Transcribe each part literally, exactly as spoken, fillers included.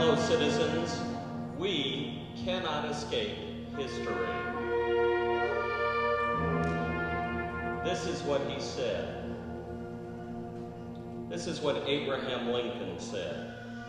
Fellow citizens, we cannot escape history. This is what he said. This is what Abraham Lincoln said.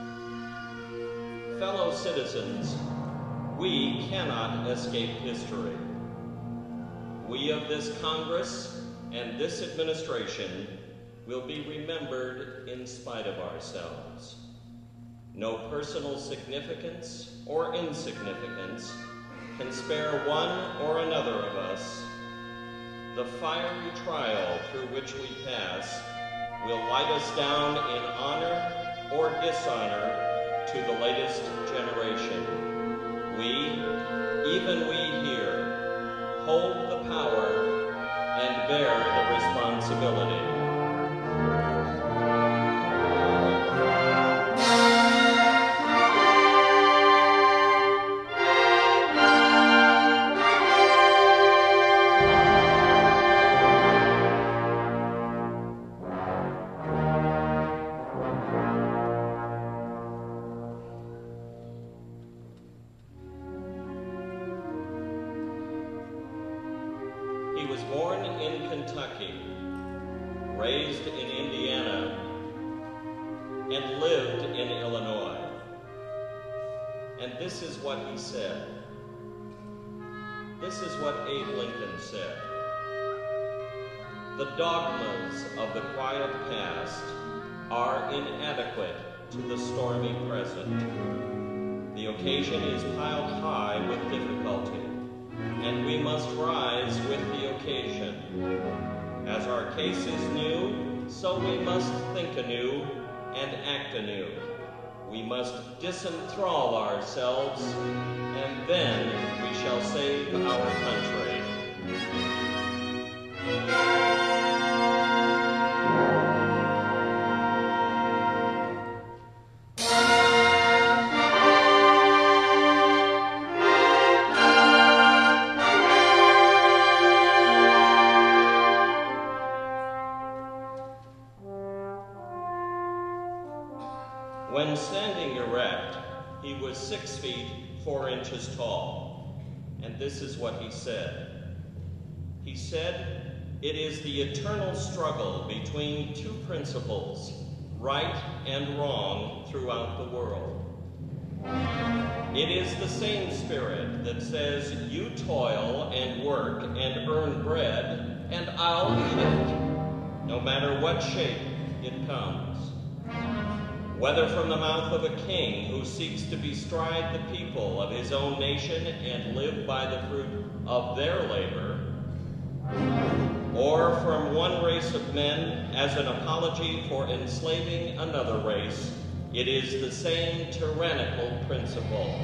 Fellow citizens, we cannot escape history. We of this Congress and this administration will be remembered in spite of ourselves. No personal significance or insignificance can spare one or another of us. The fiery trial through which we pass will light us down in honor or dishonor to the latest generation. We, even we here, hold the power and bear the responsibility. He was born in Kentucky, raised in Indiana, and lived in Illinois. And this is what he said. This is what Abe Lincoln said. The dogmas of the quiet past are inadequate to the stormy present. The occasion is piled high with difficulty, and we must rise with the occasion. As our case is new, so we must think anew and act anew. We must disenthrall ourselves, and then we shall save our country. When standing erect, he was six feet, four inches tall. And this is what he said. He said, "It is the eternal struggle between two principles, right and wrong, throughout the world. It is the same spirit that says, you toil and work and earn bread, and I'll eat it, no matter what shape it comes. Whether from the mouth of a king who seeks to bestride the people of his own nation and live by the fruit of their labor, or from one race of men as an apology for enslaving another race, it is the same tyrannical principle."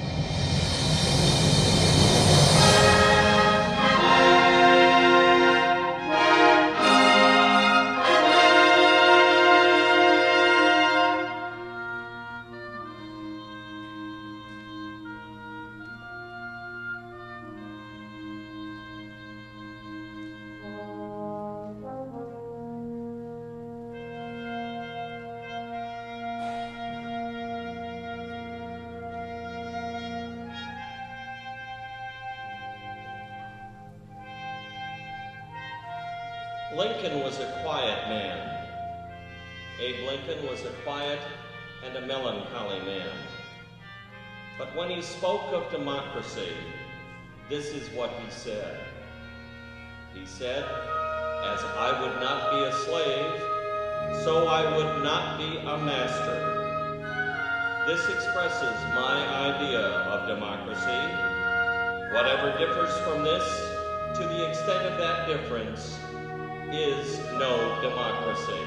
Lincoln was a quiet man. Abe Lincoln was a quiet and a melancholy man. But when he spoke of democracy, this is what he said. He said, "As I would not be a slave, so I would not be a master." This expresses my idea of democracy. Whatever differs from this, to the extent of that difference, is no democracy.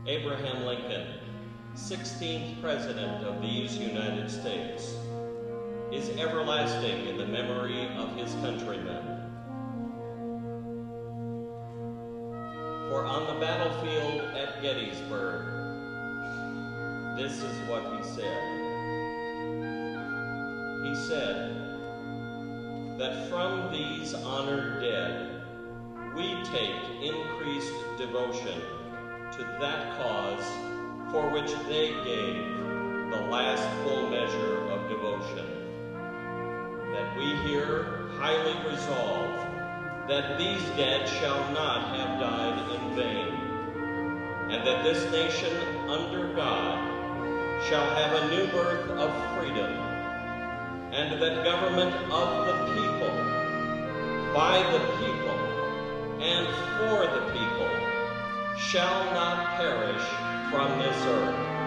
Abraham Lincoln, sixteenth President of these United States, is everlasting in the memory of his countrymen. For on the battlefield at Gettysburg, this is what he said. He said that from these honored dead, we take increased devotion to that cause for which they gave the last full measure of devotion. That we here highly resolve that these dead shall not have died in vain, and that this nation under God shall have a new birth of freedom, and that government of the people, by the people, and for the people, shall not perish from this earth.